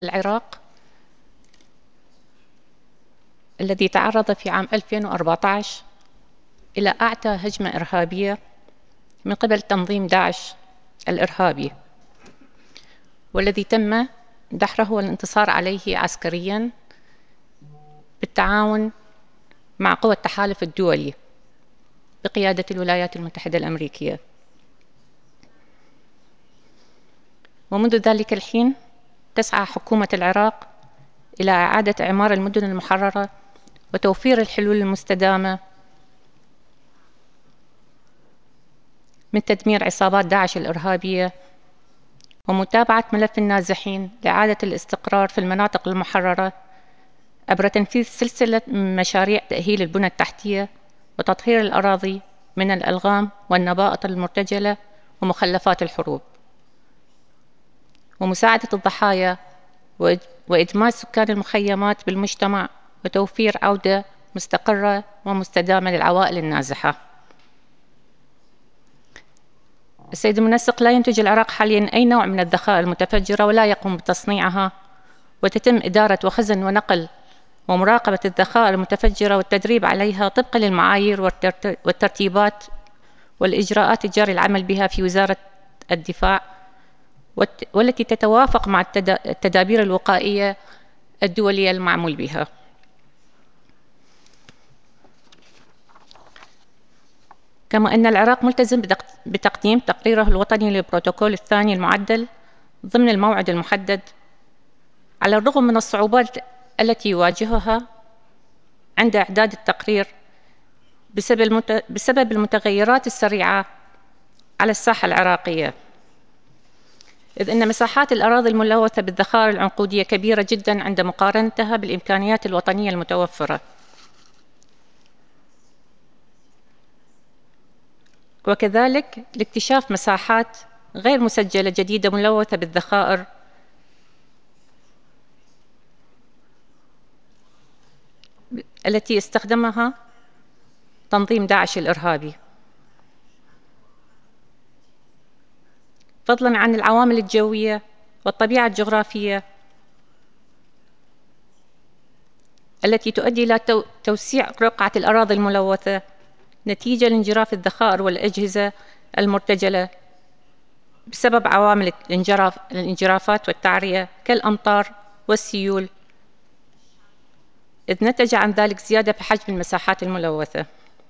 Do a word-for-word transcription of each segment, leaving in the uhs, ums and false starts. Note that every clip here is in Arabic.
العراق الذي تعرض في عام ألفين وأربعة عشر إلى أعتى هجمة إرهابية من قبل تنظيم داعش الإرهابي، والذي تم دحره والانتصار عليه عسكريا بالتعاون مع قوى التحالف الدولي بقيادة الولايات المتحدة الأمريكية. ومنذ ذلك الحين تسعى حكومة العراق إلى إعادة إعمار المدن المحررة وتوفير الحلول المستدامة من تدمير عصابات داعش الإرهابية ومتابعة ملف النازحين لإعادة الاستقرار في المناطق المحررة عبر تنفيذ سلسلة مشاريع تأهيل البنى التحتية وتطهير الأراضي من الألغام والنبائط المرتجلة ومخلفات الحروب، ومساعدة الضحايا وإدماج سكان المخيمات بالمجتمع وتوفير عودة مستقرة ومستدامة للعوائل النازحة. السيد المنسق، لا ينتج العراق حاليا أي نوع من الذخائر المتفجرة ولا يقوم بتصنيعها، وتتم إدارة وخزن ونقل ومراقبة الذخائر المتفجرة والتدريب عليها طبقا للمعايير والترتيبات والإجراءات الجاري العمل بها في وزارة الدفاع، والتي تتوافق مع التدابير الوقائية الدولية المعمول بها. كما أن العراق ملتزم بتقديم تقريره الوطني للبروتوكول الثاني المعدل ضمن الموعد المحدد، على الرغم من الصعوبات التي يواجهها عند إعداد التقرير بسبب المتغيرات السريعة على الساحة العراقية، إذ أن مساحات الأراضي الملوثة بالذخائر العنقودية كبيرة جداً عند مقارنتها بالإمكانيات الوطنية المتوفرة، وكذلك لاكتشاف مساحات غير مسجلة جديدة ملوثة بالذخائر التي استخدمها تنظيم داعش الإرهابي، فضلاً عن العوامل الجوية والطبيعة الجغرافية التي تؤدي إلى توسيع رقعة الأراضي الملوثة نتيجة لانجراف الذخائر والأجهزة المرتجلة بسبب عوامل الانجراف الانجرافات والتعرية كالأمطار والسيول، إذ نتج عن ذلك زيادة في حجم المساحات الملوثة.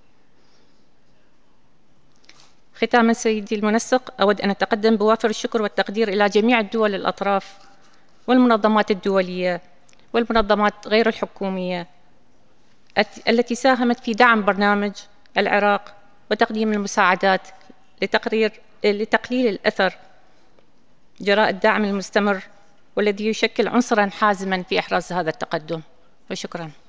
ختاماً سيدي المنسق، أود أن أتقدم بوافر الشكر والتقدير إلى جميع الدول الأطراف والمنظمات الدولية والمنظمات غير الحكومية التي ساهمت في دعم برنامج العراق وتقديم المساعدات لتقرير لتقليل الأثر جراء الدعم المستمر، والذي يشكل عنصراً حازماً في إحراز هذا التقدم. وشكراً.